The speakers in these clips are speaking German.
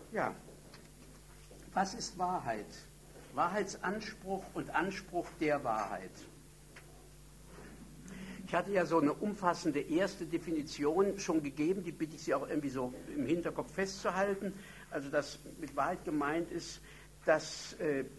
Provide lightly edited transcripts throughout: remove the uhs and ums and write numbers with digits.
Ja, was ist Wahrheit? Wahrheitsanspruch und Anspruch der Wahrheit. Ich hatte ja so eine umfassende erste Definition schon gegeben, die bitte ich Sie auch irgendwie so im Hinterkopf festzuhalten. Also, dass mit Wahrheit gemeint ist, das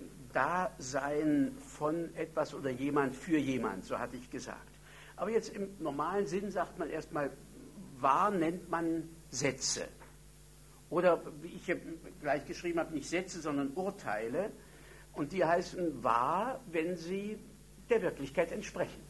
Dasein von etwas oder jemand für jemand, so hatte ich gesagt. Aber jetzt im normalen Sinn sagt man erstmal, wahr nennt man Sätze. Oder, wie ich hier gleich geschrieben habe, nicht Sätze, sondern Urteile. Und die heißen wahr, wenn sie der Wirklichkeit entsprechen.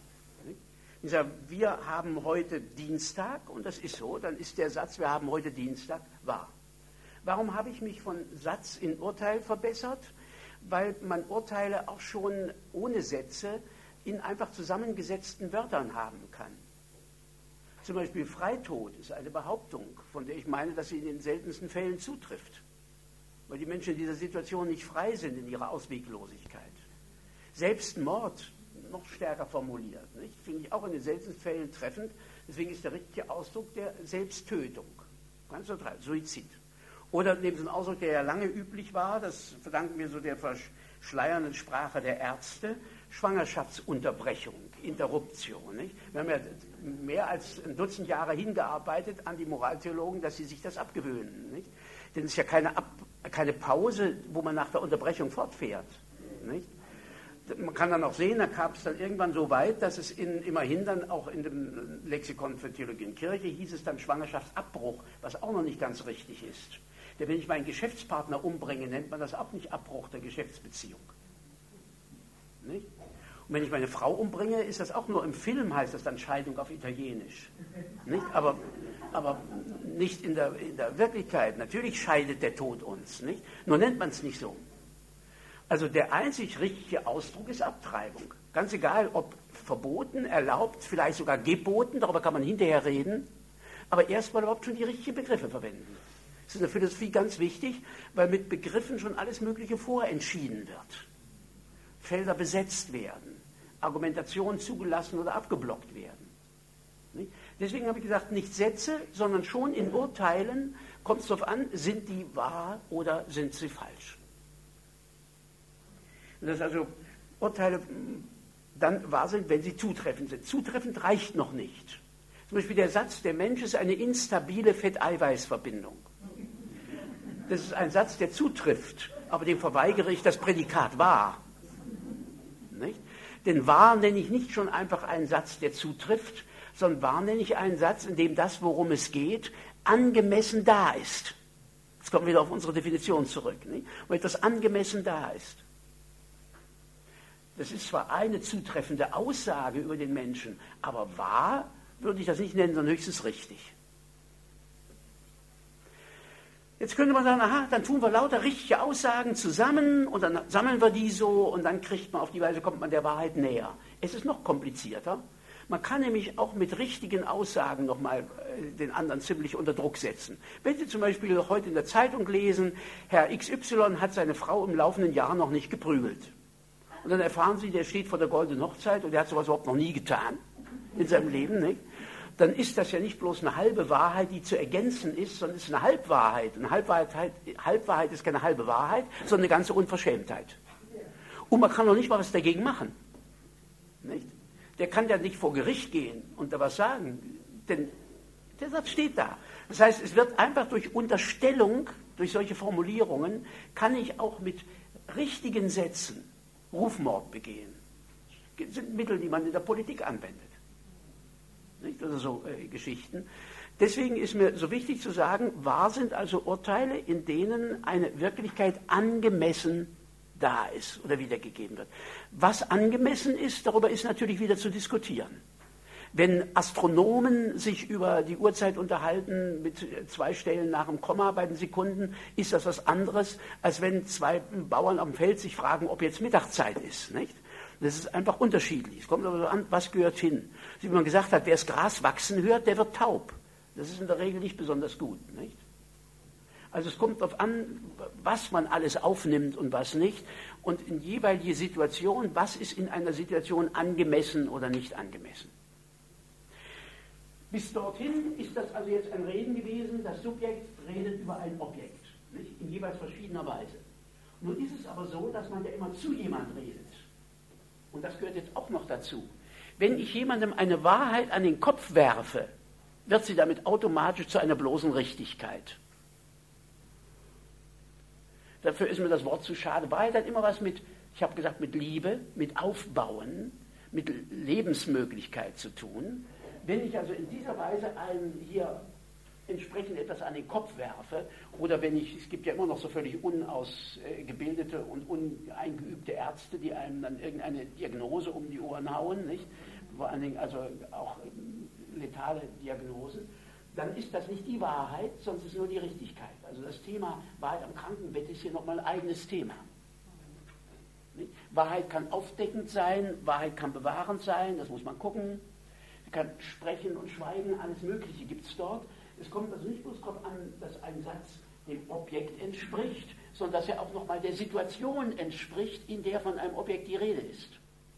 Ich sage, wir haben heute Dienstag, und das ist so, dann ist der Satz, wir haben heute Dienstag, wahr. Warum habe ich mich von Satz in Urteil verbessert? Weil man Urteile auch schon ohne Sätze in einfach zusammengesetzten Wörtern haben kann. Zum Beispiel Freitod ist eine Behauptung, von der ich meine, dass sie in den seltensten Fällen zutrifft. Weil die Menschen in dieser Situation nicht frei sind in ihrer Ausweglosigkeit. Selbstmord, noch stärker formuliert, nicht? Finde ich auch in den seltensten Fällen treffend. Deswegen ist der richtige Ausdruck der Selbsttötung. Ganz neutral, Suizid. Oder neben so einem Ausdruck, der ja lange üblich war, das verdanken wir so der verschleiernden Sprache der Ärzte, Schwangerschaftsunterbrechung, Interruption. Nicht? Wir haben ja mehr als ein Dutzend Jahre hingearbeitet an die Moraltheologen, dass sie sich das abgewöhnen. Nicht? Denn es ist ja keine Pause, wo man nach der Unterbrechung fortfährt. Nicht? Man kann dann auch sehen, da kam es dann irgendwann so weit, dass es immerhin dann auch in dem Lexikon für Theologie und Kirche hieß es dann Schwangerschaftsabbruch, was auch noch nicht ganz richtig ist. Denn wenn ich meinen Geschäftspartner umbringe, nennt man das auch nicht Abbruch der Geschäftsbeziehung. Nicht? Und wenn ich meine Frau umbringe, ist das auch nur im Film, heißt das dann Scheidung auf Italienisch. Nicht? Aber nicht in der Wirklichkeit. Natürlich scheidet der Tod uns. Nicht? Nur nennt man es nicht so. Also der einzig richtige Ausdruck ist Abtreibung. Ganz egal, ob verboten, erlaubt, vielleicht sogar geboten, darüber kann man hinterher reden. Aber erstmal überhaupt schon die richtigen Begriffe verwenden. Das ist in der Philosophie ganz wichtig, weil mit Begriffen schon alles Mögliche vorentschieden wird. Felder besetzt werden, Argumentationen zugelassen oder abgeblockt werden. Nicht? Deswegen habe ich gesagt, nicht Sätze, sondern schon in Urteilen kommt es darauf an, sind die wahr oder sind sie falsch. Dass also Urteile dann wahr sind, wenn sie zutreffend sind. Zutreffend reicht noch nicht. Zum Beispiel der Satz, der Mensch ist eine instabile Fett-Eiweiß-Verbindung. Das ist ein Satz, der zutrifft, aber dem verweigere ich das Prädikat wahr. Nicht? Denn wahr nenne ich nicht schon einfach einen Satz, der zutrifft, sondern wahr nenne ich einen Satz, in dem das, worum es geht, angemessen da ist. Jetzt kommen wir wieder auf unsere Definition zurück. Nicht? Wo etwas angemessen da ist. Das ist zwar eine zutreffende Aussage über den Menschen, aber wahr würde ich das nicht nennen, sondern höchstens richtig. Jetzt könnte man sagen, aha, dann tun wir lauter richtige Aussagen zusammen und dann sammeln wir die so und dann auf die Weise kommt man der Wahrheit näher. Es ist noch komplizierter. Man kann nämlich auch mit richtigen Aussagen nochmal den anderen ziemlich unter Druck setzen. Wenn Sie zum Beispiel heute in der Zeitung lesen, Herr XY hat seine Frau im laufenden Jahr noch nicht geprügelt. Und dann erfahren Sie, der steht vor der goldenen Hochzeit und der hat sowas überhaupt noch nie getan in seinem Leben, nicht? Dann ist das ja nicht bloß eine halbe Wahrheit, die zu ergänzen ist, sondern es ist eine Halbwahrheit. Und Halbwahrheit ist keine halbe Wahrheit, sondern eine ganze Unverschämtheit. Und man kann noch nicht mal was dagegen machen. Nicht? Der kann ja nicht vor Gericht gehen und da was sagen, denn der Satz steht da. Das heißt, es wird einfach durch Unterstellung, durch solche Formulierungen, kann ich auch mit richtigen Sätzen Rufmord begehen. Das sind Mittel, die man in der Politik anwendet. Nicht? Also so Geschichten. Deswegen ist mir so wichtig zu sagen, wahr sind also Urteile, in denen eine Wirklichkeit angemessen da ist oder wiedergegeben wird. Was angemessen ist, darüber ist natürlich wieder zu diskutieren. Wenn Astronomen sich über die Uhrzeit unterhalten mit 2 Stellen nach dem Komma bei den Sekunden, ist das was anderes, als wenn 2 Bauern auf dem Feld sich fragen, ob jetzt Mittagszeit ist. Nicht? Das ist einfach unterschiedlich. Es kommt aber so an, was gehört hin. Wie man gesagt hat, wer das Gras wachsen hört, der wird taub. Das ist in der Regel nicht besonders gut. Nicht? Also es kommt darauf an, was man alles aufnimmt und was nicht. Und in jeweilige Situation, was ist in einer Situation angemessen oder nicht angemessen. Bis dorthin ist das also jetzt ein Reden gewesen. Das Subjekt redet über ein Objekt. nicht? In jeweils verschiedener Weise. Nun ist es aber so, dass man ja immer zu jemand redet. Und das gehört jetzt auch noch dazu. Wenn ich jemandem eine Wahrheit an den Kopf werfe, wird sie damit automatisch zu einer bloßen Richtigkeit. Dafür ist mir das Wort zu schade. Wahrheit hat immer was mit, ich habe gesagt, mit Liebe, mit Aufbauen, mit Lebensmöglichkeit zu tun. Wenn ich also in dieser Weise einem hier entsprechend etwas an den Kopf werfe, oder wenn ich, es gibt ja immer noch so völlig unausgebildete und uneingeübte Ärzte, die einem dann irgendeine Diagnose um die Ohren hauen, nicht? Vor allen Dingen also auch letale Diagnosen, dann ist das nicht die Wahrheit, sondern es ist nur die Richtigkeit. Also das Thema Wahrheit am Krankenbett ist hier nochmal ein eigenes Thema. Nicht? Wahrheit kann aufdeckend sein, Wahrheit kann bewahrend sein, das muss man gucken. Sie kann sprechen und schweigen, alles Mögliche gibt es dort. Es kommt also nicht bloß darauf an, dass ein Satz dem Objekt entspricht, sondern dass er auch nochmal der Situation entspricht, in der von einem Objekt die Rede ist.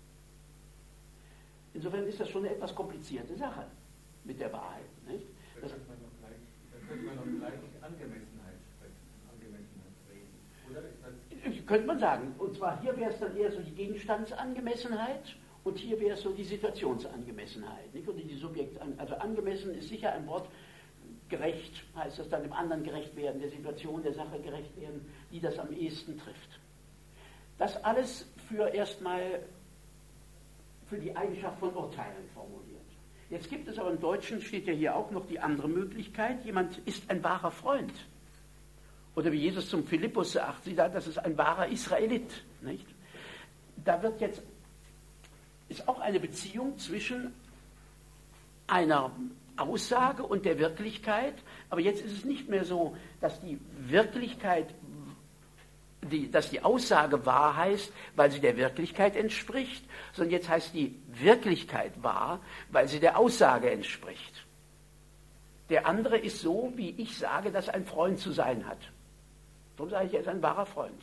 Insofern ist das schon eine etwas komplizierte Sache mit der Wahrheit. Nicht? Da könnte man noch gleich Angemessenheit reden. Oder ist das könnte man sagen. Und zwar hier wäre es dann eher so die Gegenstandsangemessenheit und hier wäre es so die Situationsangemessenheit. Nicht? Oder die also angemessen ist sicher ein Wort, gerecht heißt das dann dem anderen gerecht werden, der Situation, der Sache gerecht werden, die das am ehesten trifft. Das alles erstmal für die Eigenschaft von Urteilen formuliert. Jetzt gibt es aber im Deutschen, steht ja hier auch noch die andere Möglichkeit, jemand ist ein wahrer Freund. Oder wie Jesus zum Philippus sagt, das ist ein wahrer Israelit. Nicht? Da ist auch eine Beziehung zwischen einer Aussage und der Wirklichkeit, aber jetzt ist es nicht mehr so, dass die Wirklichkeit, dass die Aussage wahr heißt, weil sie der Wirklichkeit entspricht, sondern jetzt heißt die Wirklichkeit wahr, weil sie der Aussage entspricht. Der andere ist so, wie ich sage, dass ein Freund zu sein hat. Darum sage ich, er ist ein wahrer Freund.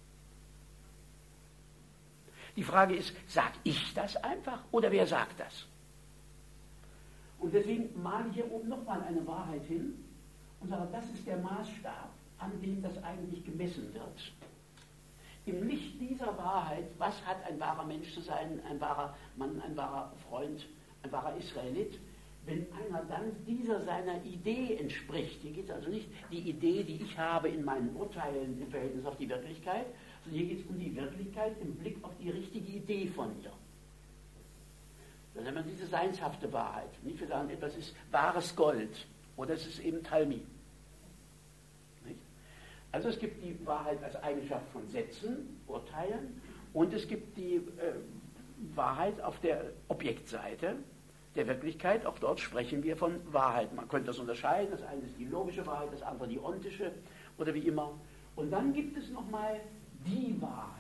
Die Frage ist, sage ich das einfach oder wer sagt das? Und deswegen male ich hier oben nochmal eine Wahrheit hin und sage, das ist der Maßstab, an dem das eigentlich gemessen wird. Im Licht dieser Wahrheit, was hat ein wahrer Mensch zu sein, ein wahrer Mann, ein wahrer Freund, ein wahrer Israelit, wenn einer dann dieser seiner Idee entspricht. Hier geht es also nicht die Idee, die ich habe in meinen Urteilen im Verhältnis auf die Wirklichkeit, sondern hier geht es um die Wirklichkeit im Blick auf die richtige Idee von ihr. Dann nennt man diese seinshafte Wahrheit. Nicht wir sagen, etwas ist wahres Gold oder es ist eben Talmi. Nicht? Also es gibt die Wahrheit als Eigenschaft von Sätzen, Urteilen und es gibt die Wahrheit auf der Objektseite der Wirklichkeit. Auch dort sprechen wir von Wahrheit. Man könnte das unterscheiden. Das eine ist die logische Wahrheit, das andere die ontische oder wie immer. Und dann gibt es nochmal die Wahrheit,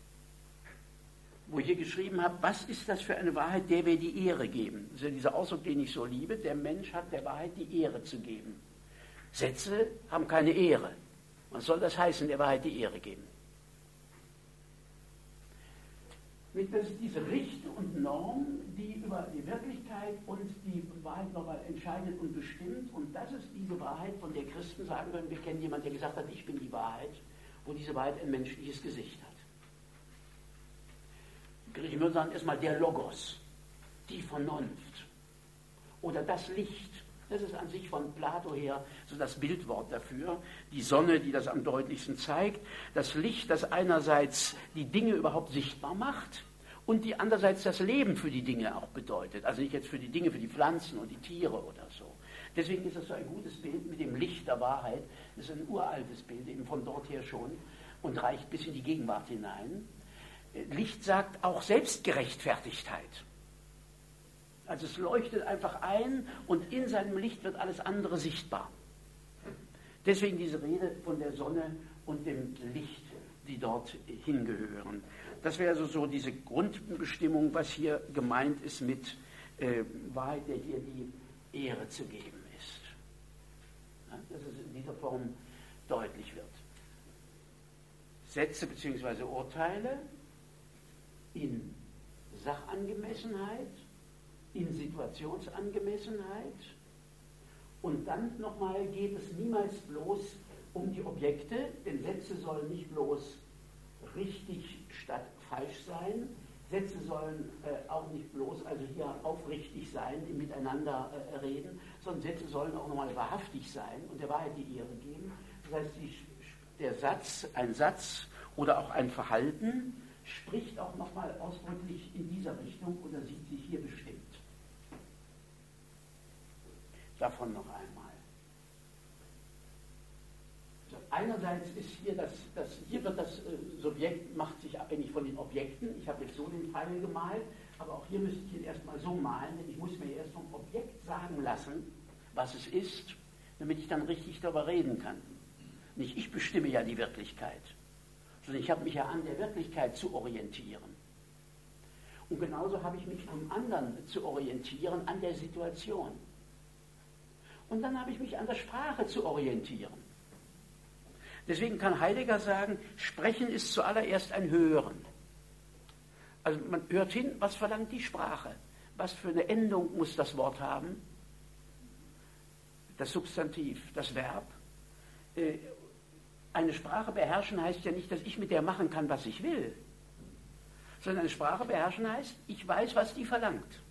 wo ich hier geschrieben habe, was ist das für eine Wahrheit, der wir die Ehre geben. Das ist ja dieser Ausdruck, den ich so liebe. Der Mensch hat der Wahrheit die Ehre zu geben. Sätze haben keine Ehre. Was soll das heißen, der Wahrheit die Ehre geben? Das ist diese Richte und Norm, die über die Wirklichkeit und die Wahrheit nochmal entscheidet und bestimmt. Und das ist diese Wahrheit, von der Christen sagen würden, wir kennen jemanden, der gesagt hat, ich bin die Wahrheit, wo diese Wahrheit ein menschliches Gesicht hat. Ich würde sagen, erstmal der Logos, die Vernunft oder das Licht. Das ist an sich von Plato her so das Bildwort dafür. Die Sonne, die das am deutlichsten zeigt. Das Licht, das einerseits die Dinge überhaupt sichtbar macht und die andererseits das Leben für die Dinge auch bedeutet. Also nicht jetzt für die Dinge, für die Pflanzen und die Tiere oder so. Deswegen ist das so ein gutes Bild mit dem Licht der Wahrheit. Das ist ein uraltes Bild, eben von dort her schon und reicht bis in die Gegenwart hinein. Licht sagt auch Selbstgerechtfertigkeit. Also es leuchtet einfach ein und in seinem Licht wird alles andere sichtbar. Deswegen diese Rede von der Sonne und dem Licht, die dort hingehören. Das wäre also so diese Grundbestimmung, was hier gemeint ist mit Wahrheit, der hier die Ehre zu geben ist. Ja, dass es in dieser Form deutlich wird. Sätze bzw. Urteile in Sachangemessenheit, in Situationsangemessenheit und dann nochmal geht es niemals bloß um die Objekte, denn Sätze sollen nicht bloß richtig statt falsch sein, Sätze sollen auch nicht bloß also hier aufrichtig sein, im Miteinander reden, sondern Sätze sollen auch nochmal wahrhaftig sein und der Wahrheit die Ehre geben. Das heißt, der Satz, ein Satz oder auch ein Verhalten spricht auch nochmal ausdrücklich in dieser Richtung oder sieht sich hier bestimmt. Davon noch einmal. Einerseits ist hier hier wird das Subjekt, macht sich abhängig von den Objekten. Ich habe jetzt so den Pfeil gemalt, aber auch hier müsste ich ihn erstmal so malen, denn ich muss mir erst vom Objekt sagen lassen, was es ist, damit ich dann richtig darüber reden kann. Nicht ich bestimme ja die Wirklichkeit, sondern ich habe mich ja an der Wirklichkeit zu orientieren. Und genauso habe ich mich am anderen zu orientieren, an der Situation. Und dann habe ich mich an der Sprache zu orientieren. Deswegen kann Heidegger sagen, Sprechen ist zuallererst ein Hören. Also man hört hin, was verlangt die Sprache? Was für eine Endung muss das Wort haben? Das Substantiv, das Verb. Eine Sprache beherrschen heißt ja nicht, dass ich mit der machen kann, was ich will. Sondern eine Sprache beherrschen heißt, ich weiß, was die verlangt.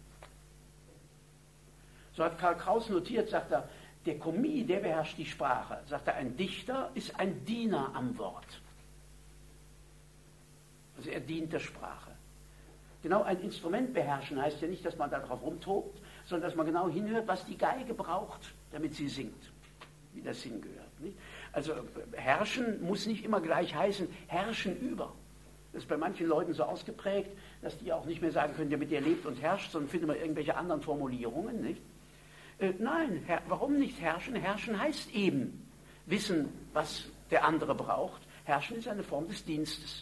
So hat Karl Kraus notiert, sagt er, der Kommis, der beherrscht die Sprache. Sagt er, ein Dichter ist ein Diener am Wort. Also er dient der Sprache. Genau ein Instrument beherrschen heißt ja nicht, dass man darauf rumtobt, sondern dass man genau hinhört, was die Geige braucht, damit sie singt, wie das hingehört. Nicht? Also herrschen muss nicht immer gleich heißen, herrschen über. Das ist bei manchen Leuten so ausgeprägt, dass die auch nicht mehr sagen können, der mit dir lebt und herrscht, sondern finden wir irgendwelche anderen Formulierungen, nicht? Nein, warum nicht herrschen? Herrschen heißt eben wissen, was der andere braucht. Herrschen ist eine Form des Dienstes.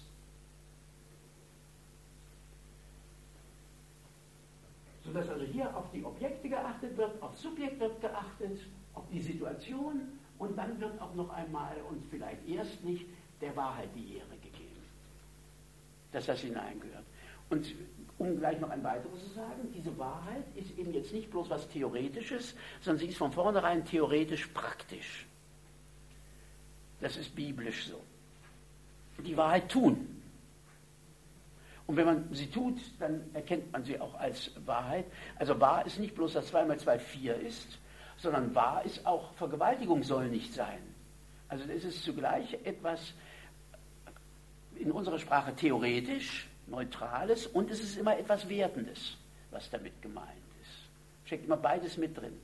Sodass also hier auf die Objekte geachtet wird, auf Subjekt wird geachtet, auf die Situation und dann wird auch noch einmal und vielleicht erstlich der Wahrheit die Ehre gegeben, dass das hineingehört. Und um gleich noch ein weiteres zu sagen, diese Wahrheit ist eben jetzt nicht bloß was Theoretisches, sondern sie ist von vornherein theoretisch praktisch. Das ist biblisch so. Die Wahrheit tun. Und wenn man sie tut, dann erkennt man sie auch als Wahrheit. Also wahr ist nicht bloß, dass 2 mal 2 4 ist, sondern wahr ist auch, Vergewaltigung soll nicht sein. Also es ist zugleich etwas in unserer Sprache theoretisch, Neutrales und es ist immer etwas Wertendes, was damit gemeint ist. Steckt immer beides mit drin.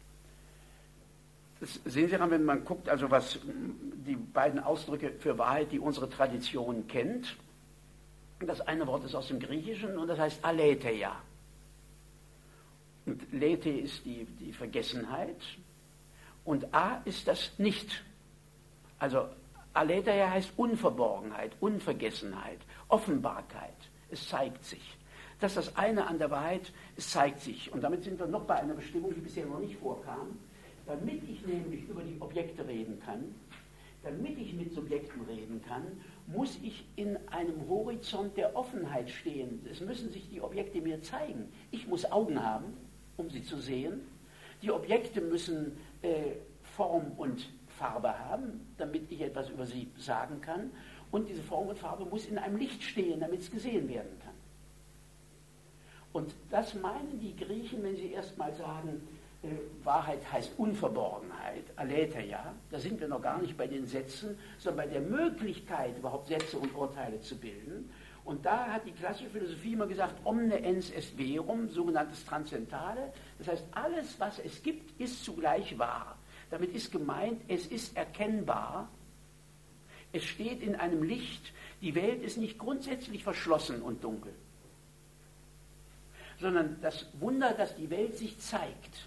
Das sehen Sie dann, wenn man guckt, also was die beiden Ausdrücke für Wahrheit, die unsere Tradition kennt. Das eine Wort ist aus dem Griechischen und das heißt aletheia. Und lethe ist die Vergessenheit und a ist das Nicht. Also aletheia heißt Unverborgenheit, Unvergessenheit, Offenbarkeit. Es zeigt sich. Das ist das eine an der Wahrheit, es zeigt sich. Und damit sind wir noch bei einer Bestimmung, die bisher noch nicht vorkam. Damit ich nämlich über die Objekte reden kann, damit ich mit Subjekten reden kann, muss ich in einem Horizont der Offenheit stehen. Es müssen sich die Objekte mir zeigen. Ich muss Augen haben, um sie zu sehen. Die Objekte müssen Form und Farbe haben, damit ich etwas über sie sagen kann. Und diese Form und Farbe muss in einem Licht stehen, damit es gesehen werden kann. Und das meinen die Griechen, wenn sie erstmal sagen, Wahrheit heißt Unverborgenheit, aletheia. Da sind wir noch gar nicht bei den Sätzen, sondern bei der Möglichkeit, überhaupt Sätze und Urteile zu bilden. Und da hat die klassische Philosophie immer gesagt, omne ens est verum, sogenanntes Transzendentale. Das heißt, alles, was es gibt, ist zugleich wahr. Damit ist gemeint, es ist erkennbar, es steht in einem Licht, die Welt ist nicht grundsätzlich verschlossen und dunkel, sondern das Wunder, dass die Welt sich zeigt,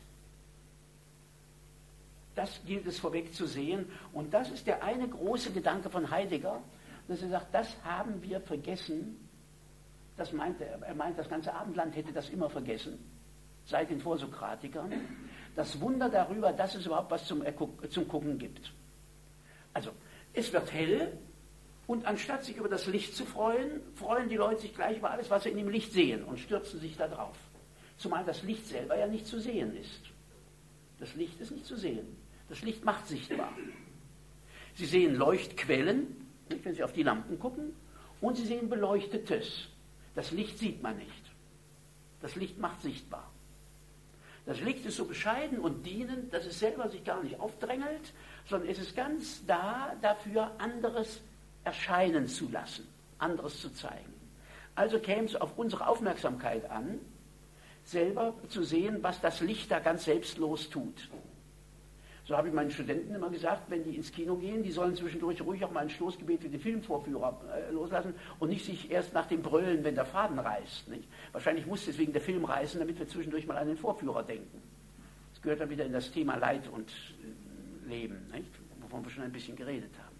das gilt es vorweg zu sehen. Und das ist der eine große Gedanke von Heidegger, dass er sagt, das haben wir vergessen. Das meint er meint, das ganze Abendland hätte das immer vergessen, seit den Vorsokratikern. Das Wunder darüber, dass es überhaupt was zum Gucken gibt. Also, es wird hell und anstatt sich über das Licht zu freuen, freuen die Leute sich gleich über alles, was sie in dem Licht sehen und stürzen sich da drauf. Zumal das Licht selber ja nicht zu sehen ist. Das Licht ist nicht zu sehen. Das Licht macht sichtbar. Sie sehen Leuchtquellen, nicht, wenn Sie auf die Lampen gucken, und Sie sehen Beleuchtetes. Das Licht sieht man nicht. Das Licht macht sichtbar. Das Licht ist so bescheiden und dienend, dass es selber sich gar nicht aufdrängelt, sondern es ist ganz da dafür, anderes erscheinen zu lassen, anderes zu zeigen. Also käme es auf unsere Aufmerksamkeit an, selber zu sehen, was das Licht da ganz selbstlos tut. So habe ich meinen Studenten immer gesagt, wenn die ins Kino gehen, die sollen zwischendurch ruhig auch mal ein Stoßgebet für den Filmvorführer loslassen und nicht sich erst nach dem Brüllen, wenn der Faden reißt. Nicht? Wahrscheinlich muss deswegen der Film reißen, damit wir zwischendurch mal an den Vorführer denken. Das gehört dann wieder in das Thema Leid und Leben, nicht? Wovon wir schon ein bisschen geredet haben.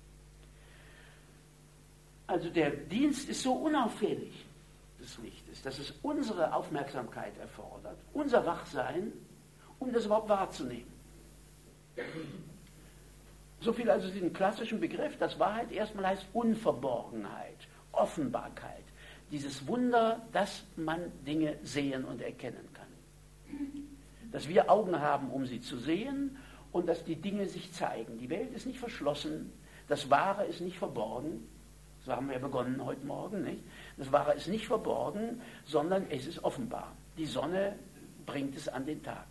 Also der Dienst ist so unauffällig des Lichtes, dass es unsere Aufmerksamkeit erfordert, unser Wachsein, um das überhaupt wahrzunehmen. So viel also diesen klassischen Begriff, dass Wahrheit erstmal heißt Unverborgenheit, Offenbarkeit. Dieses Wunder, dass man Dinge sehen und erkennen kann. Dass wir Augen haben, um sie zu sehen und dass die Dinge sich zeigen. Die Welt ist nicht verschlossen, das Wahre ist nicht verborgen. So haben wir ja begonnen heute Morgen, nicht? Das Wahre ist nicht verborgen, sondern es ist offenbar. Die Sonne bringt es an den Tag.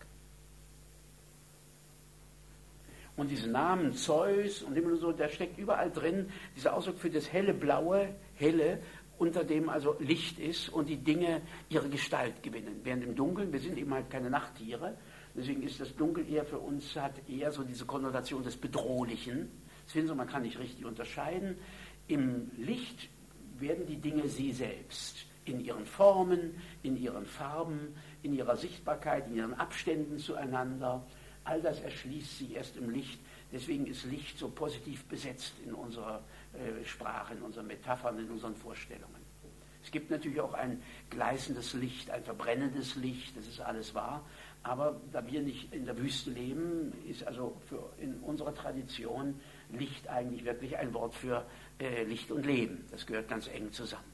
Und diese Namen Zeus und immer so, da steckt überall drin dieser Ausdruck für das helle Blaue, helle, unter dem also Licht ist und die Dinge ihre Gestalt gewinnen. Während im Dunkeln, wir sind eben halt keine Nachttiere, deswegen ist das Dunkel eher für uns, hat eher so diese Konnotation des Bedrohlichen. Das finden Sie, man kann nicht richtig unterscheiden. Im Licht werden die Dinge sie selbst, in ihren Formen, in ihren Farben, in ihrer Sichtbarkeit, in ihren Abständen zueinander. All das erschließt sie erst im Licht. Deswegen ist Licht so positiv besetzt in unserer Sprache, in unseren Metaphern, in unseren Vorstellungen. Es gibt natürlich auch ein gleißendes Licht, ein verbrennendes Licht, das ist alles wahr. Aber da wir nicht in der Wüste leben, ist also in unserer Tradition Licht eigentlich wirklich ein Wort für Licht und Leben. Das gehört ganz eng zusammen.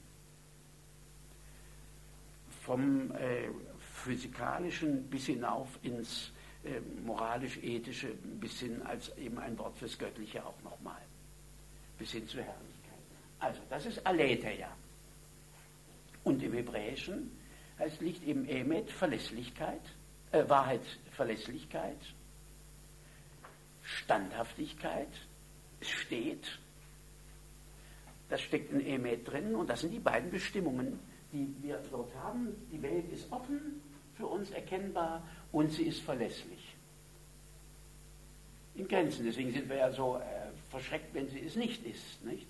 Vom Physikalischen bis hinauf ins moralisch-ethische, bis hin als eben ein Wort fürs Göttliche auch nochmal. Bis hin zur Herrlichkeit. Also, das ist Aletheia. Und im Hebräischen heißt Licht eben Emet, Verlässlichkeit, Wahrheit, Verlässlichkeit, Standhaftigkeit, es steht, das steckt in Emet drin und das sind die beiden Bestimmungen, die wir dort haben. Die Welt ist offen, für uns erkennbar und sie ist verlässlich. In Grenzen, deswegen sind wir ja so verschreckt, wenn sie es nicht ist, nicht?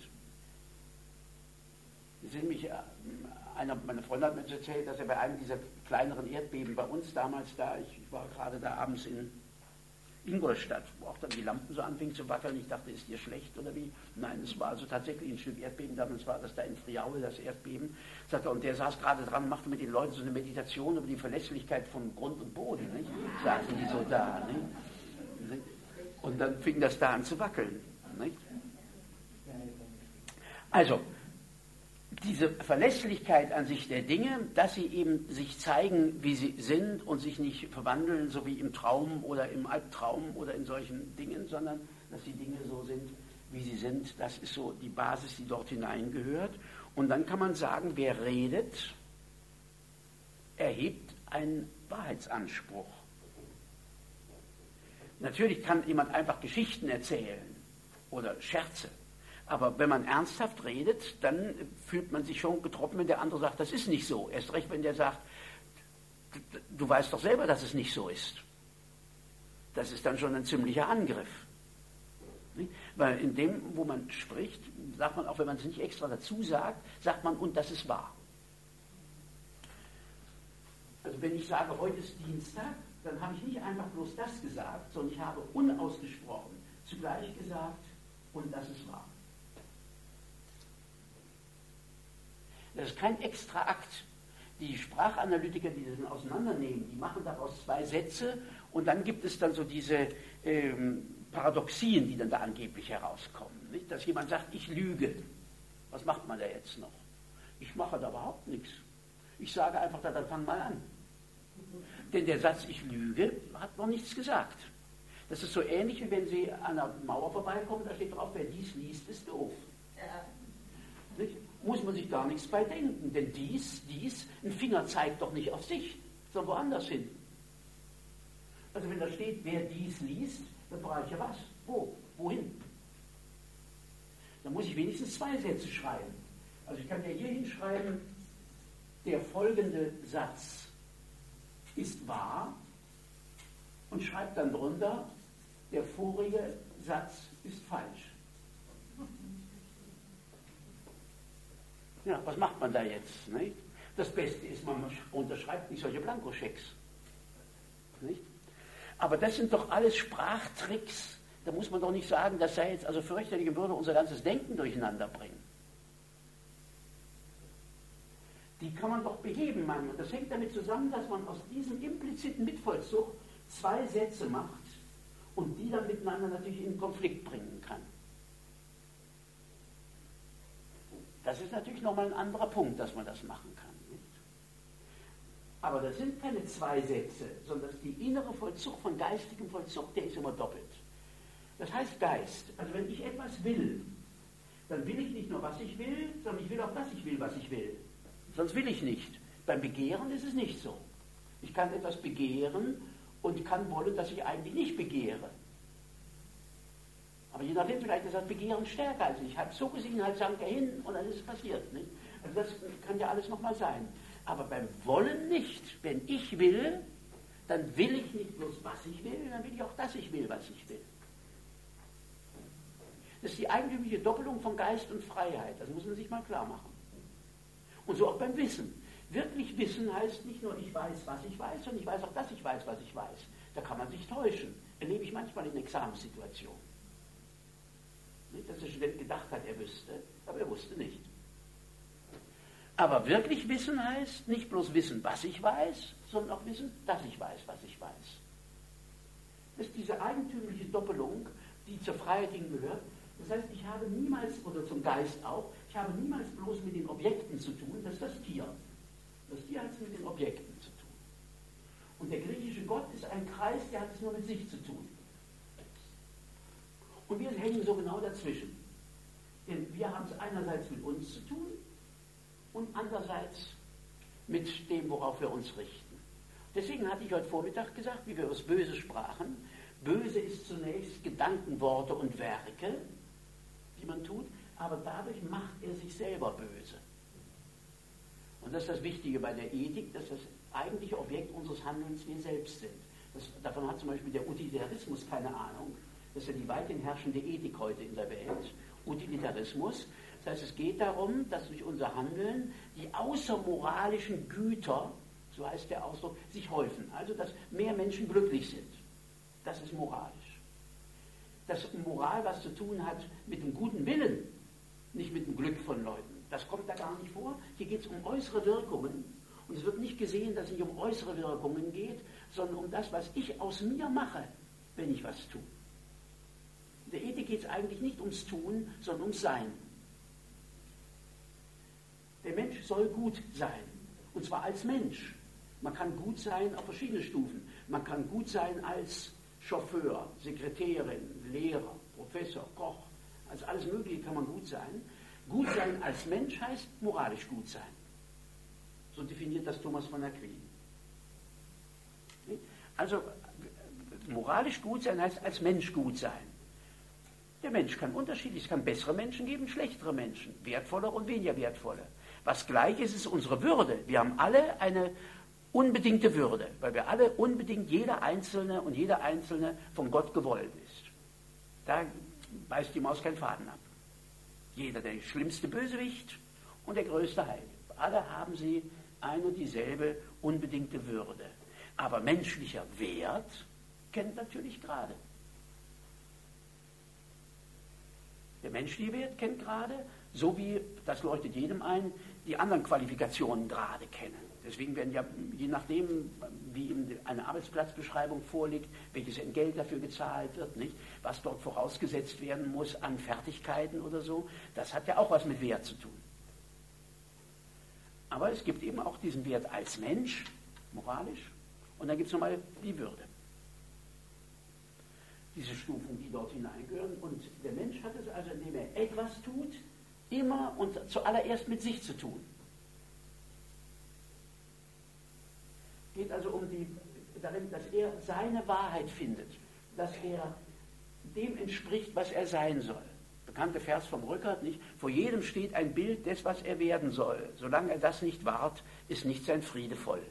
Einer meiner Freunde hat mir erzählt, dass er bei einem dieser kleineren Erdbeben bei uns damals da, ich war gerade da abends in Ingolstadt, wo auch dann die Lampen so anfingen zu wackeln. Ich dachte, ist dir schlecht oder wie? Nein, es war also tatsächlich ein Stück Erdbeben, damals war das da in Friaul, das Erdbeben. Sagt er, und der saß gerade dran, machte mit den Leuten so eine Meditation über die Verlässlichkeit von Grund und Boden, nicht? Saßen die so da, nicht? Und dann fing das da an zu wackeln, nicht? Also, diese Verlässlichkeit an sich der Dinge, dass sie eben sich zeigen, wie sie sind und sich nicht verwandeln, so wie im Traum oder im Albtraum oder in solchen Dingen, sondern dass die Dinge so sind, wie sie sind, das ist so die Basis, die dort hineingehört. Und dann kann man sagen, wer redet, erhebt einen Wahrheitsanspruch. Natürlich kann jemand einfach Geschichten erzählen oder Scherze. Aber wenn man ernsthaft redet, dann fühlt man sich schon getroffen, wenn der andere sagt, das ist nicht so. Erst recht, wenn der sagt, du weißt doch selber, dass es nicht so ist. Das ist dann schon ein ziemlicher Angriff. Weil in dem, wo man spricht, sagt man, auch wenn man es nicht extra dazu sagt, sagt man, und das ist wahr. Also wenn ich sage, heute ist Dienstag, dann habe ich nicht einfach bloß das gesagt, sondern ich habe unausgesprochen zugleich gesagt, und das ist wahr. Das ist kein extra Akt. Die Sprachanalytiker, die das auseinandernehmen, die machen daraus 2 Sätze und dann gibt es dann so diese Paradoxien, die dann da angeblich herauskommen. Nicht? Dass jemand sagt, ich lüge. Was macht man da jetzt noch? Ich mache da überhaupt nichts. Ich sage einfach, dann fang mal an. Denn der Satz, ich lüge, hat noch nichts gesagt. Das ist so ähnlich, wie wenn Sie an einer Mauer vorbeikommen, da steht drauf, wer dies liest, ist doof. Ja. Nicht? Muss man sich gar nichts bei denken, denn ein Finger zeigt doch nicht auf sich, sondern woanders hin. Also wenn da steht, wer dies liest, dann frage ich ja was? Wo? Wohin? Dann muss ich wenigstens 2 Sätze schreiben. Also ich kann ja hier hinschreiben, der folgende Satz ist wahr und schreibe dann drunter, der vorige Satz ist falsch. Ja, was macht man da jetzt? Nicht? Das Beste ist, man unterschreibt nicht solche Blankoschecks. Nicht? Aber das sind doch alles Sprachtricks. Da muss man doch nicht sagen, das sei jetzt also fürchterlich, würde unser ganzes Denken durcheinander bringen. Die kann man doch beheben, Mann. Und das hängt damit zusammen, dass man aus diesem impliziten Mitvollzug 2 Sätze macht und die dann miteinander natürlich in Konflikt bringen kann. Das ist natürlich nochmal ein anderer Punkt, dass man das machen kann. Nicht? Aber das sind keine 2 Sätze, sondern die innere Vollzug von geistigem Vollzug, der ist immer doppelt. Das heißt Geist. Also wenn ich etwas will, dann will ich nicht nur, was ich will, sondern ich will auch, dass ich will, was ich will. Sonst will ich nicht. Beim Begehren ist es nicht so. Ich kann etwas begehren und kann wollen, dass ich eigentlich nicht begehre. Aber je nachdem, vielleicht ist das Begehren stärker als ich. Habe so gesehen, halt sank er hin und dann ist es passiert. Nicht? Also das kann ja alles nochmal sein. Aber beim Wollen nicht. Wenn ich will, dann will ich nicht bloß, was ich will, dann will ich auch, dass ich will, was ich will. Das ist die eigentümliche Doppelung von Geist und Freiheit. Das muss man sich mal klar machen. Und so auch beim Wissen. Wirklich wissen heißt nicht nur, ich weiß, was ich weiß, sondern ich weiß auch, dass ich weiß, was ich weiß. Da kann man sich täuschen. Erlebe ich manchmal in Examenssituationen. Nicht, dass der Student gedacht hat, er wüsste, aber er wusste nicht. Aber wirklich wissen heißt nicht bloß wissen, was ich weiß, sondern auch wissen, dass ich weiß, was ich weiß. Das ist diese eigentümliche Doppelung, die zur Freiheit hingehört. Das heißt, ich habe niemals, oder zum Geist auch, ich habe niemals bloß mit den Objekten zu tun, das ist das Tier. Das Tier hat es mit den Objekten zu tun. Und der griechische Gott ist ein Kreis, der hat es nur mit sich zu tun. Und wir hängen so genau dazwischen. Denn wir haben es einerseits mit uns zu tun und andererseits mit dem, worauf wir uns richten. Deswegen hatte ich heute Vormittag gesagt, wie wir über das Böse sprachen, Böse ist zunächst Gedanken, Worte und Werke, die man tut, aber dadurch macht er sich selber böse. Und das ist das Wichtige bei der Ethik, dass das eigentliche Objekt unseres Handelns wir selbst sind. Davon hat zum Beispiel der Utilitarismus keine Ahnung. Das ist ja die weithin herrschende Ethik heute in der Welt. Utilitarismus. Das heißt, es geht darum, dass durch unser Handeln die außermoralischen Güter, so heißt der Ausdruck, sich häufen. Also, dass mehr Menschen glücklich sind. Das ist moralisch. Dass Moral was zu tun hat mit dem guten Willen, nicht mit dem Glück von Leuten. Das kommt da gar nicht vor. Hier geht es um äußere Wirkungen. Und es wird nicht gesehen, dass es nicht um äußere Wirkungen geht, sondern um das, was ich aus mir mache, wenn ich was tue. In der Ethik geht es eigentlich nicht ums Tun, sondern ums Sein. Der Mensch soll gut sein. Und zwar als Mensch. Man kann gut sein auf verschiedene Stufen. Man kann gut sein als Chauffeur, Sekretärin, Lehrer, Professor, Koch. Also alles Mögliche kann man gut sein. Gut sein als Mensch heißt moralisch gut sein. So definiert das Thomas von Aquin. Also moralisch gut sein heißt als Mensch gut sein. Der Mensch kann unterschiedlich, es kann bessere Menschen geben, schlechtere Menschen, wertvolle und weniger wertvolle. Was gleich ist, ist unsere Würde. Wir haben alle eine unbedingte Würde, weil wir alle unbedingt, jeder Einzelne und jeder Einzelne von Gott gewollt ist. Da beißt die Maus keinen Faden ab. Jeder, der schlimmste Bösewicht und der größte Heilige. Alle haben sie eine und dieselbe unbedingte Würde. Aber menschlicher Wert kennt natürlich gerade. Der menschliche Wert kennt gerade, so wie, das leuchtet jedem ein, die anderen Qualifikationen gerade kennen. Deswegen werden ja, je nachdem, wie eben eine Arbeitsplatzbeschreibung vorliegt, welches Entgelt dafür gezahlt wird, nicht, was dort vorausgesetzt werden muss an Fertigkeiten oder so, das hat ja auch was mit Wert zu tun. Aber es gibt eben auch diesen Wert als Mensch, moralisch, und dann gibt es nochmal die Würde. diese Stufen, die dort hineingehören. Und der Mensch hat es also, indem er etwas tut, immer und zuallererst mit sich zu tun. Es geht also darin, dass er seine Wahrheit findet, dass er dem entspricht, was er sein soll. Bekannter Vers vom Rückert, nicht? Vor jedem steht ein Bild des, was er werden soll. Solange er das nicht wahrt, ist nicht sein Friede voll.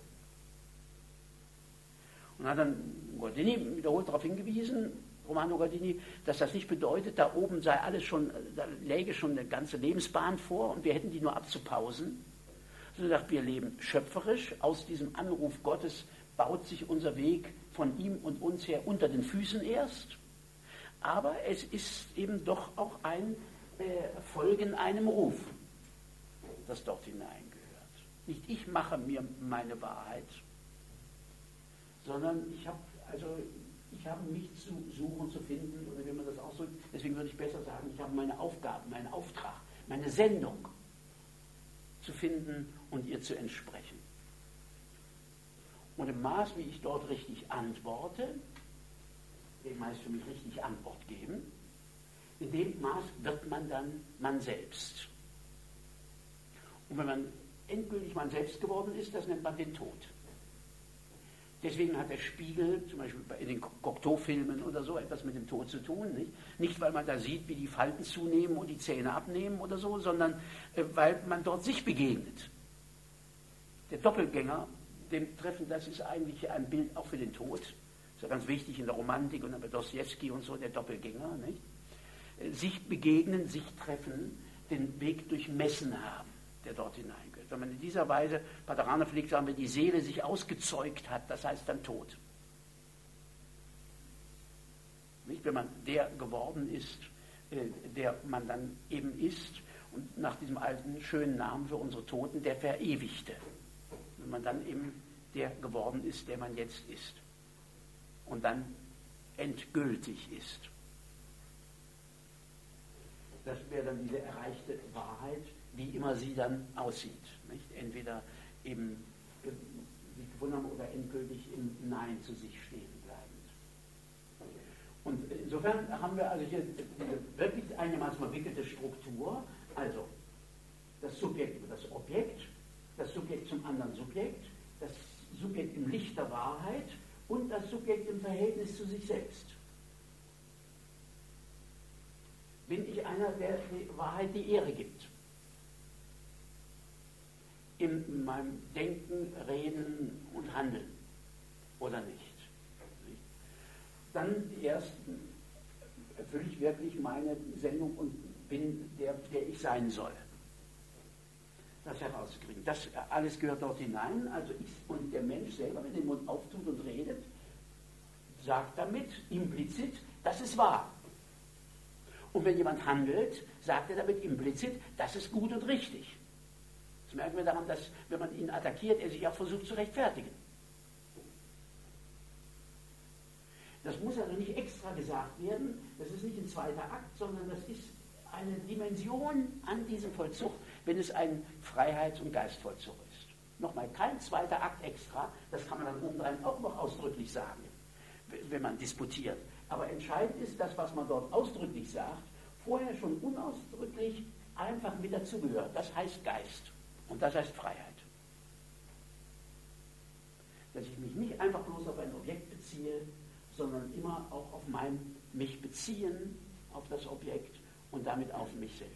Und hat dann Guardini wiederholt darauf hingewiesen, Romano Guardini, dass das nicht bedeutet, da oben sei alles schon, da läge schon eine ganze Lebensbahn vor und wir hätten die nur abzupausen. Sondern er sagt, wir leben schöpferisch, aus diesem Anruf Gottes baut sich unser Weg von ihm und uns her unter den Füßen erst. Aber es ist eben doch auch ein Folgen einem Ruf, das dort hineingehört. Nicht ich mache mir meine Wahrheit, sondern ich habe mich zu suchen, zu finden, oder wie man das ausdrückt, deswegen würde ich besser sagen, ich habe meine Aufgabe, meinen Auftrag, meine Sendung zu finden und ihr zu entsprechen. Und im Maß, wie ich dort richtig antworte, dem heißt für mich richtig Antwort geben, in dem Maß wird man dann man selbst. Und wenn man endgültig man selbst geworden ist, das nennt man den Tod. Deswegen hat der Spiegel, zum Beispiel in den Cocteau-Filmen oder so, etwas mit dem Tod zu tun. Nicht, weil man da sieht, wie die Falten zunehmen und die Zähne abnehmen oder so, sondern weil man dort sich begegnet. Der Doppelgänger, dem Treffen, das ist eigentlich ein Bild auch für den Tod. Das ist ja ganz wichtig in der Romantik und bei Dostojewski und so, der Doppelgänger. Nicht? Sich begegnen, sich treffen, den Weg durchmessen haben, der dort hineingeht. Wenn man in dieser Weise, Paterana pflegt sagen, wenn die Seele sich ausgezeugt hat, das heißt dann Tod. Nicht, wenn man der geworden ist, der man dann eben ist, und nach diesem alten, schönen Namen für unsere Toten, der Verewigte. Wenn man dann eben der geworden ist, der man jetzt ist. Und dann endgültig ist. Das wäre dann diese erreichte Wahrheit, wie immer sie dann aussieht. Nicht? Entweder eben sich gefunden haben oder endgültig im Nein zu sich stehen bleibend. Und insofern haben wir also hier wirklich einigermaßen verwickelte Struktur, also das Subjekt über das Objekt, das Subjekt zum anderen Subjekt, das Subjekt im Licht der Wahrheit und das Subjekt im Verhältnis zu sich selbst. Bin ich einer, der die Wahrheit die Ehre gibt? In meinem Denken, Reden und Handeln oder nicht? Dann erst erfülle ich wirklich meine Sendung und bin der ich sein soll. Das herauszukriegen. Das alles gehört dort hinein. Also ich und der Mensch selber, wenn er den Mund auftut und redet, sagt damit implizit, das ist wahr. Und wenn jemand handelt, sagt er damit implizit, das ist gut und richtig. Das merken wir daran, dass, wenn man ihn attackiert, er sich auch versucht zu rechtfertigen. Das muss also nicht extra gesagt werden, das ist nicht ein zweiter Akt, sondern das ist eine Dimension an diesem Vollzug, wenn es ein Freiheits- und Geistvollzug ist. Nochmal, kein zweiter Akt extra, das kann man dann obendrein auch noch ausdrücklich sagen, wenn man disputiert. Aber entscheidend ist das, was man dort ausdrücklich sagt, vorher schon unausdrücklich einfach mit dazugehört. Das heißt Geist und das heißt Freiheit. Dass ich mich nicht einfach bloß auf ein Objekt beziehe, sondern immer auch auf mich beziehen, auf das Objekt und damit auf mich selbst.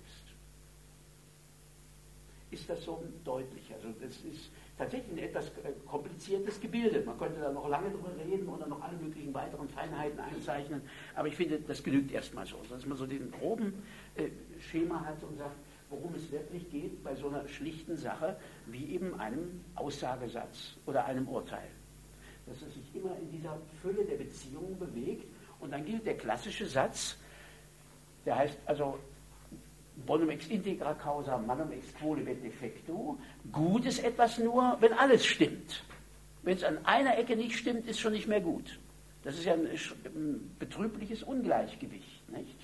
Ist das so deutlich? Also das ist tatsächlich ein etwas kompliziertes Gebilde. Man könnte da noch lange drüber reden oder noch alle möglichen weiteren Feinheiten einzeichnen, aber ich finde, das genügt erstmal so, dass man so den groben Schema hat und sagt, worum es wirklich geht bei so einer schlichten Sache wie eben einem Aussagesatz oder einem Urteil. Dass es sich immer in dieser Fülle der Beziehungen bewegt und dann gilt der klassische Satz, der heißt also bonum ex integra causa manum ex quolibet defectu. Gut ist etwas nur, wenn alles stimmt. Wenn es an einer Ecke nicht stimmt, ist schon nicht mehr gut. Das ist ja ein betrübliches Ungleichgewicht, nicht?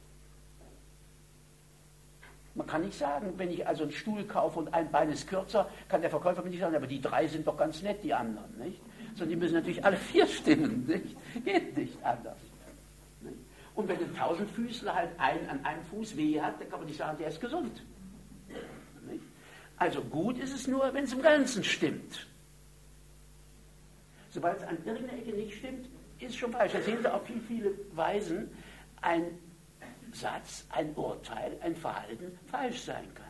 Man kann nicht sagen, wenn ich also einen Stuhl kaufe und ein Bein ist kürzer, kann der Verkäufer mir nicht sagen, aber die 3 sind doch ganz nett, die anderen, nicht? Sondern die müssen natürlich alle 4 stimmen, nicht? Geht nicht anders. Und wenn ein Tausendfüßler halt an einem Fuß Wehe hat, dann kann man nicht sagen, der ist gesund. Nicht? Also gut ist es nur, wenn es im Ganzen stimmt. Sobald es an irgendeiner Ecke nicht stimmt, ist es schon falsch. Da sehen Sie auf wie viele Weisen ein Satz, ein Urteil, ein Verhalten falsch sein kann.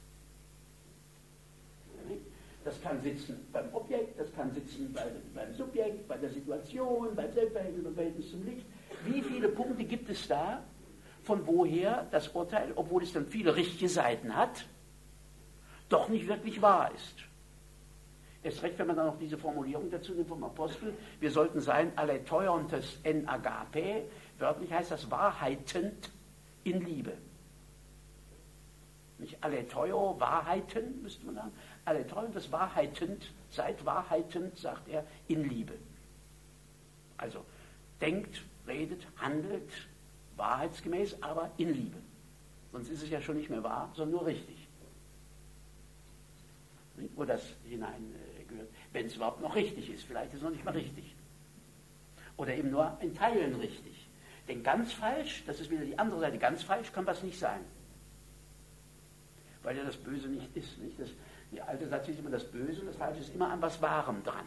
Das kann sitzen beim Objekt, das kann sitzen beim Subjekt, bei der Situation, beim Selbstverhältnis, beim Verhältnis zum Licht. Wie viele Punkte gibt es da, von woher das Urteil, obwohl es dann viele richtige Seiten hat, doch nicht wirklich wahr ist? Erst recht, wenn man dann noch diese Formulierung dazu nimmt vom Apostel, wir sollten sein, aletheontes en agape, wörtlich heißt das wahrheitend in Liebe. Nicht aletheio, Wahrheiten, müsste man sagen. Aletheon, das wahrheitend, seid wahrheitend, sagt er, in Liebe. Also denkt, redet, handelt, wahrheitsgemäß, aber in Liebe. Sonst ist es ja schon nicht mehr wahr, sondern nur richtig. Wo das hineingehört, wenn es überhaupt noch richtig ist. Vielleicht ist es noch nicht mal richtig. Oder eben nur in Teilen richtig. Denn ganz falsch, das ist wieder die andere Seite, ganz falsch kann was nicht sein. Weil ja das Böse nicht ist. Nicht? Der alte Satz ist immer das Böse und das Falsche ist immer an was Wahrem dran.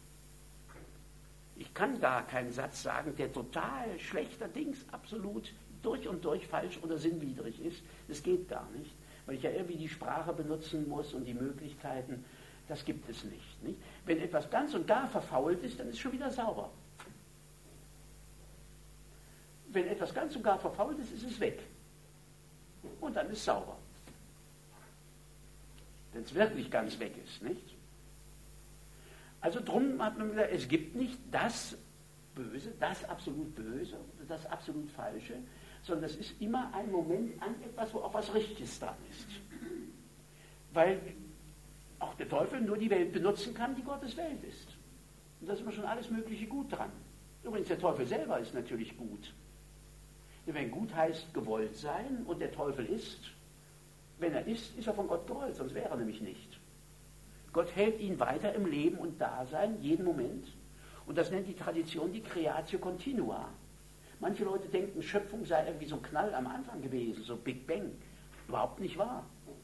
Ich kann gar keinen Satz sagen, der total schlechterdings absolut durch und durch falsch oder sinnwidrig ist. Das geht gar nicht, weil ich ja irgendwie die Sprache benutzen muss und die Möglichkeiten. Das gibt es nicht. Wenn etwas ganz und gar verfault ist, dann ist es schon wieder sauber. Wenn etwas ganz und gar verfault ist, ist es weg. Und dann ist es sauber. Wenn es wirklich ganz weg ist, nicht? Also drum hat man gesagt, es gibt nicht das Böse, das absolut Böse, das absolut Falsche, sondern es ist immer ein Moment an etwas, wo auch was Richtiges dran ist. Weil auch der Teufel nur die Welt benutzen kann, die Gottes Welt ist. Und da ist immer schon alles Mögliche gut dran. Übrigens, der Teufel selber ist natürlich gut. Wenn gut heißt gewollt sein und der Teufel ist, wenn er ist er von Gott gewollt, sonst wäre er nämlich nicht. Gott hält ihn weiter im Leben und Dasein, jeden Moment. Und das nennt die Tradition die Creatio Continua. Manche Leute denken, Schöpfung sei irgendwie so ein Knall am Anfang gewesen, so Big Bang. Überhaupt nicht wahr.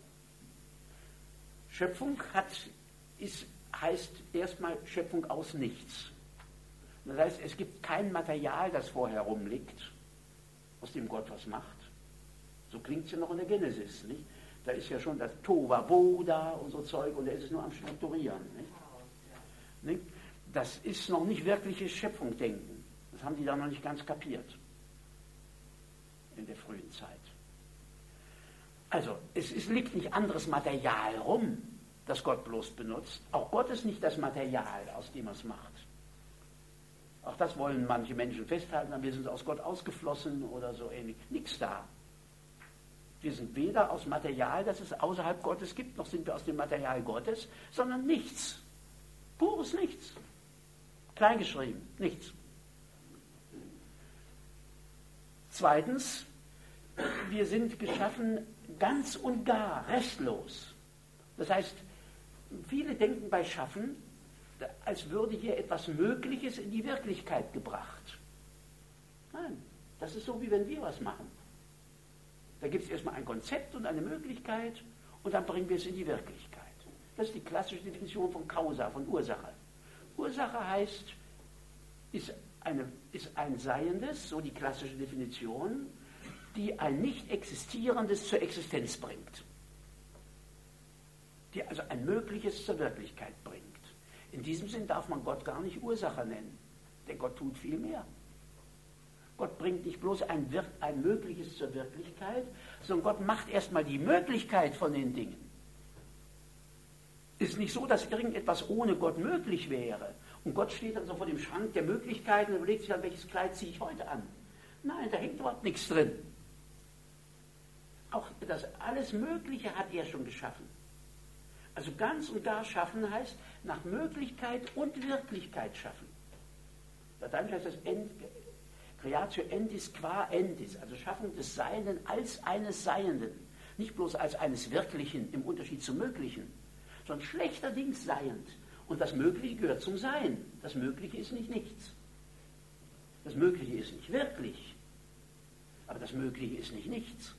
Schöpfung heißt erstmal Schöpfung aus nichts. Das heißt, es gibt kein Material, das vorher rumliegt, aus dem Gott was macht. So klingt es ja noch in der Genesis, nicht? Da ist ja schon das Tohuwabohu da und so Zeug und er ist es nur am Strukturieren. Nicht? Das ist noch nicht wirkliches Schöpfungsdenken. Das haben die da noch nicht ganz kapiert in der frühen Zeit. Also, es liegt nicht anderes Material rum, das Gott bloß benutzt. Auch Gott ist nicht das Material, aus dem er es macht. Auch das wollen manche Menschen festhalten, aber wir sind aus Gott ausgeflossen oder so ähnlich. Nichts da. Wir sind weder aus Material, das es außerhalb Gottes gibt, noch sind wir aus dem Material Gottes, sondern nichts. Pures Nichts. Kleingeschrieben, nichts. Zweitens, wir sind geschaffen ganz und gar, restlos. Das heißt, viele denken bei Schaffen, als würde hier etwas Mögliches in die Wirklichkeit gebracht. Nein, das ist so, wie wenn wir was machen. Da gibt es erstmal ein Konzept und eine Möglichkeit und dann bringen wir es in die Wirklichkeit. Das ist die klassische Definition von Causa, von Ursache. Ursache heißt, ist ein Seiendes, so die klassische Definition, die ein nicht Existierendes zur Existenz bringt. Die also ein Mögliches zur Wirklichkeit bringt. In diesem Sinn darf man Gott gar nicht Ursache nennen, denn Gott tut viel mehr. Gott bringt nicht bloß ein Mögliches zur Wirklichkeit, sondern Gott macht erstmal die Möglichkeit von den Dingen. Ist nicht so, dass irgendetwas ohne Gott möglich wäre. Und Gott steht dann so vor dem Schrank der Möglichkeiten und überlegt sich dann, welches Kleid ziehe ich heute an. Nein, da hängt überhaupt nichts drin. Auch das alles Mögliche hat er schon geschaffen. Also ganz und gar schaffen heißt nach Möglichkeit und Wirklichkeit schaffen. Lateinisch heißt das Creatio endis qua endis, also Schaffung des Seienden als eines Seienden. Nicht bloß als eines Wirklichen im Unterschied zum Möglichen, sondern schlechterdings seiend. Und das Mögliche gehört zum Sein. Das Mögliche ist nicht nichts. Das Mögliche ist nicht wirklich. Aber das Mögliche ist nicht nichts.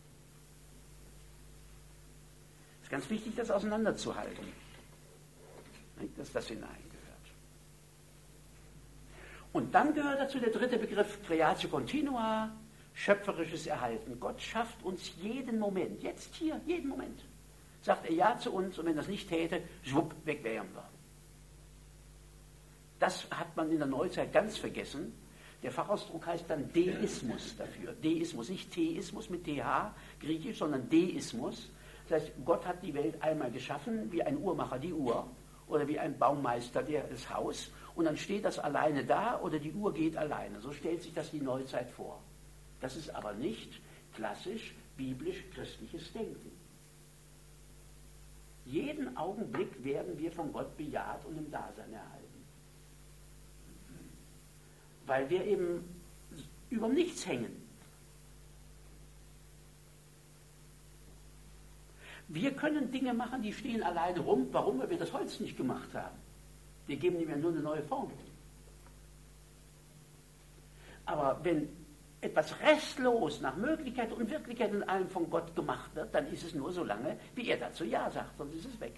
Es ist ganz wichtig, das auseinanderzuhalten, dass das hineingehört. Und dann gehört dazu der dritte Begriff, Creatio Continua, schöpferisches Erhalten. Gott schafft uns jeden Moment, jetzt hier, jeden Moment. Sagt er Ja zu uns, und wenn er das nicht täte, schwupp, weg wären wir. Das hat man in der Neuzeit ganz vergessen. Der Fachausdruck heißt dann Deismus dafür. Deismus, nicht Theismus mit TH, griechisch, sondern Deismus. Das heißt, Gott hat die Welt einmal geschaffen, wie ein Uhrmacher die Uhr oder wie ein Baumeister das Haus, und dann steht das alleine da oder die Uhr geht alleine. So stellt sich das die Neuzeit vor. Das ist aber nicht klassisch, biblisch, christliches Denken. Jeden Augenblick werden wir von Gott bejaht und im Dasein erhalten. Weil wir eben über nichts hängen. Wir können Dinge machen, die stehen alleine rum. Warum? Weil wir das Holz nicht gemacht haben. Wir geben ihm ja nur eine neue Form. Aber wenn etwas restlos nach Möglichkeit und Wirklichkeit in allem von Gott gemacht wird, dann ist es nur so lange, wie er dazu Ja sagt, sonst ist es weg.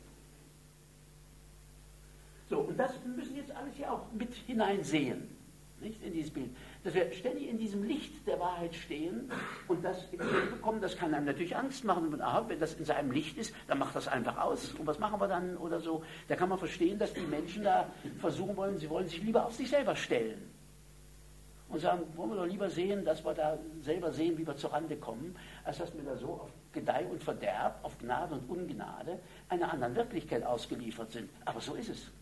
So, und das müssen wir jetzt alles hier auch mit hineinsehen, nicht, in dieses Bild. Dass wir ständig in diesem Licht der Wahrheit stehen und das bekommen, das kann einem natürlich Angst machen. Wenn das in seinem Licht ist, dann macht das einfach aus. Und was machen wir dann oder so? Da kann man verstehen, dass die Menschen da versuchen wollen, sie wollen sich lieber auf sich selber stellen. Und sagen, wollen wir doch lieber sehen, dass wir da selber sehen, wie wir zur Rande kommen, als dass wir da so auf Gedeih und Verderb, auf Gnade und Ungnade einer anderen Wirklichkeit ausgeliefert sind. Aber so ist es.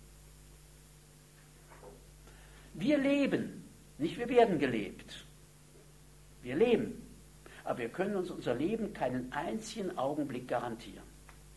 Wir leben, nicht wir werden gelebt. Wir leben. Aber wir können uns unser Leben keinen einzigen Augenblick garantieren.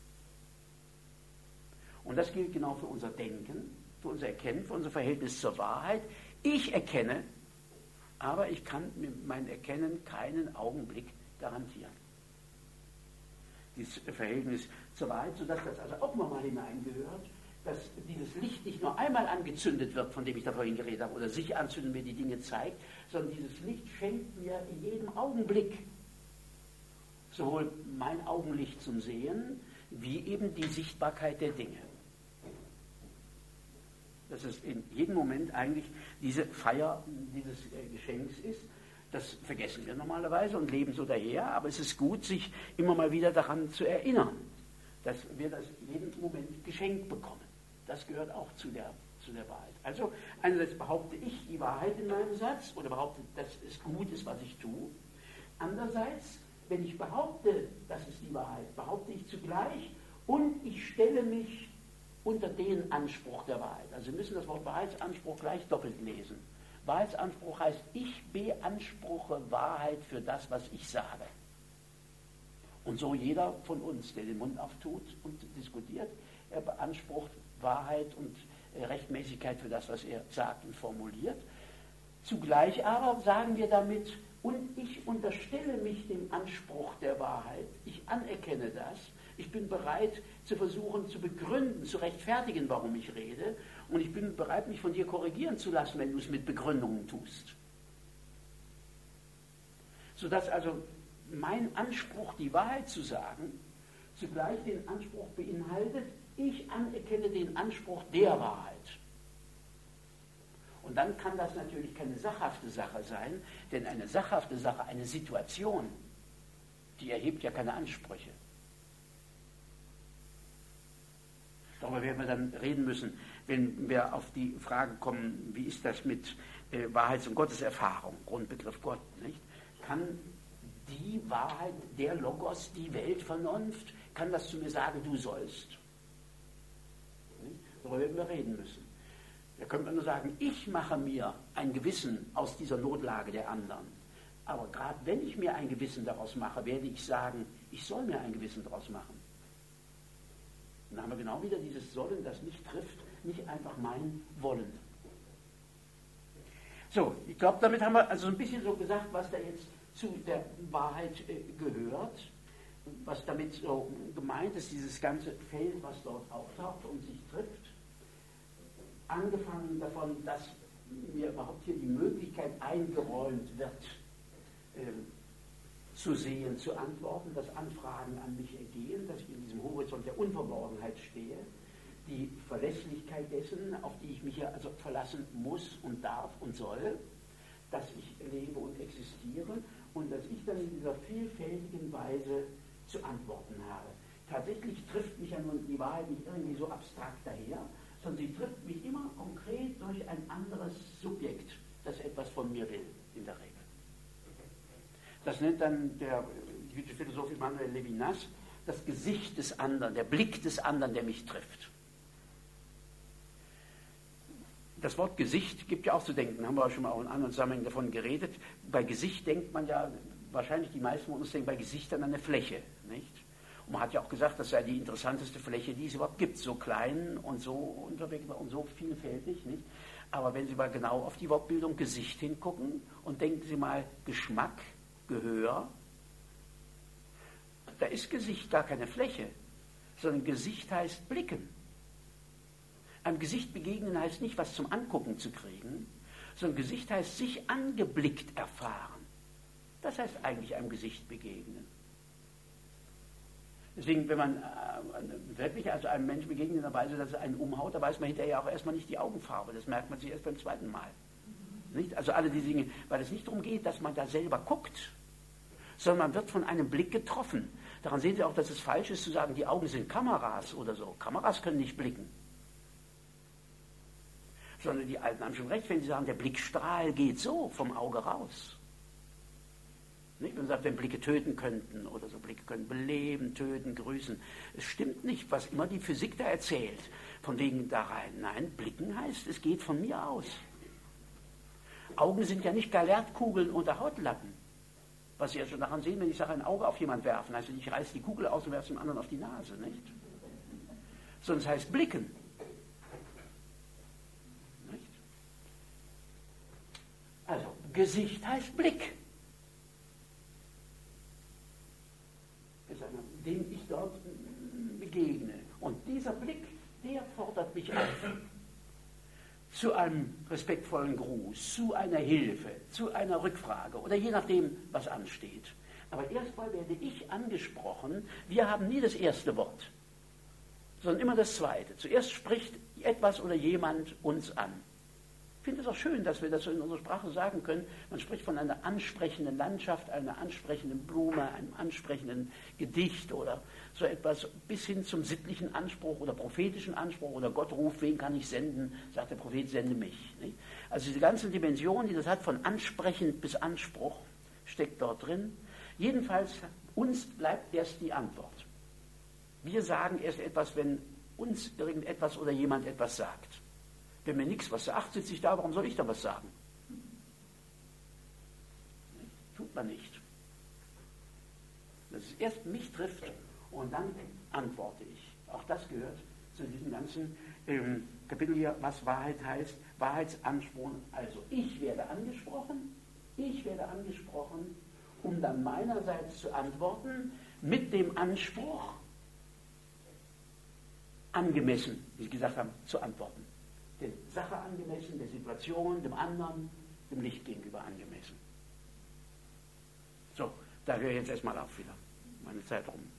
Und das gilt genau für unser Denken, für unser Erkennen, für unser Verhältnis zur Wahrheit. Ich erkenne, aber ich kann mit meinem Erkennen keinen Augenblick garantieren. Dieses Verhältnis zur Wahrheit, sodass das also auch nochmal hineingehört, dass dieses Licht nicht nur einmal angezündet wird, von dem ich da vorhin geredet habe, oder sich anzünden, mir die Dinge zeigt, sondern dieses Licht schenkt mir in jedem Augenblick sowohl mein Augenlicht zum Sehen, wie eben die Sichtbarkeit der Dinge. Dass es in jedem Moment eigentlich diese Feier dieses Geschenks ist. Das vergessen wir normalerweise und leben so daher, aber es ist gut, sich immer mal wieder daran zu erinnern, dass wir das jeden Moment geschenkt bekommen. Das gehört auch zu der Wahrheit. Also einerseits behaupte ich die Wahrheit in meinem Satz oder behaupte, dass es gut ist, was ich tue. Andererseits, wenn ich behaupte, das ist die Wahrheit, behaupte ich zugleich und ich stelle mich unter den Anspruch der Wahrheit. Also wir müssen das Wort Wahrheitsanspruch gleich doppelt lesen. Wahrheitsanspruch heißt, ich beanspruche Wahrheit für das, was ich sage. Und so jeder von uns, der den Mund auftut und diskutiert, er beansprucht Wahrheit und Rechtmäßigkeit für das, was er sagt und formuliert. Zugleich aber sagen wir damit, und ich unterstelle mich dem Anspruch der Wahrheit, ich anerkenne das, ich bin bereit zu versuchen, zu begründen, zu rechtfertigen, warum ich rede, und ich bin bereit, mich von dir korrigieren zu lassen, wenn du es mit Begründungen tust. Sodass also mein Anspruch, die Wahrheit zu sagen, zugleich den Anspruch beinhaltet, ich anerkenne den Anspruch der Wahrheit. Und dann kann das natürlich keine sachhafte Sache sein, denn eine sachhafte Sache, eine Situation, die erhebt ja keine Ansprüche. Darüber werden wir dann reden müssen, wenn wir auf die Frage kommen, wie ist das mit Wahrheits- und Gotteserfahrung, Grundbegriff Gott, nicht? Kann die Wahrheit, der Logos, die Weltvernunft, kann das zu mir sagen, du sollst? Nicht? Darüber werden wir reden müssen. Da könnte man nur sagen, ich mache mir ein Gewissen aus dieser Notlage der anderen. Aber gerade wenn ich mir ein Gewissen daraus mache, werde ich sagen, ich soll mir ein Gewissen daraus machen. Dann haben wir genau wieder dieses Sollen, das nicht trifft, nicht einfach mein Wollen. So, ich glaube, damit haben wir also ein bisschen so gesagt, was da jetzt zu der Wahrheit gehört, was damit so gemeint ist, dieses ganze Feld, was dort auftaucht und sich trifft. Angefangen davon, dass mir überhaupt hier die Möglichkeit eingeräumt wird, zu sehen, zu antworten, dass Anfragen an mich ergehen, dass ich in diesem Horizont der Unverborgenheit stehe, die Verlässlichkeit dessen, auf die ich mich ja also verlassen muss und darf und soll, dass ich lebe und existiere und dass ich dann in dieser vielfältigen Weise zu antworten habe. Tatsächlich trifft mich ja nun die Wahrheit nicht irgendwie so abstrakt daher, sondern sie trifft mich immer konkret durch ein anderes Subjekt, das etwas von mir will, in der Regel. Das nennt dann der jüdische Philosoph Emmanuel Levinas das Gesicht des anderen, der Blick des anderen, der mich trifft. Das Wort Gesicht gibt ja auch zu denken, haben wir schon mal auch in anderen Zusammenhängen davon geredet. Bei Gesicht denkt man ja, wahrscheinlich die meisten von uns denken bei Gesichtern an eine Fläche, nicht? Und man hat ja auch gesagt, das sei die interessanteste Fläche, die es überhaupt gibt, so klein und so unterwegbar und so vielfältig, nicht? Aber wenn Sie mal genau auf die Wortbildung Gesicht hingucken und denken Sie mal Geschmack, Gehör, da ist Gesicht gar keine Fläche, sondern Gesicht heißt blicken. Einem Gesicht begegnen heißt nicht, was zum Angucken zu kriegen, sondern Gesicht heißt sich angeblickt erfahren. Das heißt eigentlich einem Gesicht begegnen. Deswegen, wenn man wirklich also einem Menschen begegnet in der Weise, dass er einen umhaut, da weiß man hinterher auch erstmal nicht die Augenfarbe. Das merkt man sich erst beim zweiten Mal. Nicht? Also alle diese Dinge, weil es nicht darum geht, dass man da selber guckt, sondern man wird von einem Blick getroffen. Daran sehen Sie auch, dass es falsch ist zu sagen, die Augen sind Kameras oder so. Kameras können nicht blicken. Sondern die Alten haben schon recht, wenn sie sagen, der Blickstrahl geht so vom Auge raus. Nicht? Wenn man sagt, wenn Blicke töten könnten oder so, Blicke können beleben, töten, grüßen. Es stimmt nicht, was immer die Physik da erzählt, von wegen da rein. Nein, blicken heißt, es geht von mir aus. Augen sind ja nicht Galertkugeln unter Hautlappen. Was Sie ja schon daran sehen, wenn ich sage, ein Auge auf jemanden werfen, heißt ich reiße die Kugel aus und werfe es dem anderen auf die Nase, nicht? Sondern es heißt blicken. Nicht? Also, Gesicht heißt Blick. Dem ich dort begegne. Und dieser Blick, der fordert mich auf. Zu einem respektvollen Gruß, zu einer Hilfe, zu einer Rückfrage oder je nachdem, was ansteht. Aber erstmal werde ich angesprochen. Wir haben nie das erste Wort, sondern immer das zweite. Zuerst spricht etwas oder jemand uns an. Ich finde es auch schön, dass wir das so in unserer Sprache sagen können. Man spricht von einer ansprechenden Landschaft, einer ansprechenden Blume, einem ansprechenden Gedicht oder so etwas bis hin zum sittlichen Anspruch oder prophetischen Anspruch oder Gott ruft, wen kann ich senden, sagt der Prophet, sende mich. Nicht? Also diese ganze Dimension, die das hat, von ansprechend bis Anspruch, steckt dort drin. Jedenfalls, uns bleibt erst die Antwort. Wir sagen erst etwas, wenn uns irgendetwas oder jemand etwas sagt. Wenn mir nichts was sagt, sitze ich da, warum soll ich da was sagen? Tut man nicht. Dass es erst mich trifft und dann antworte ich. Auch das gehört zu diesem ganzen Kapitel hier, was Wahrheit heißt, Wahrheitsanspruch. Also ich werde angesprochen, um dann meinerseits zu antworten, mit dem Anspruch, angemessen, wie Sie gesagt haben, zu antworten. Der Sache angemessen, der Situation, dem anderen, dem Licht gegenüber angemessen. So, da höre ich jetzt erstmal auf wieder. Meine Zeit rum.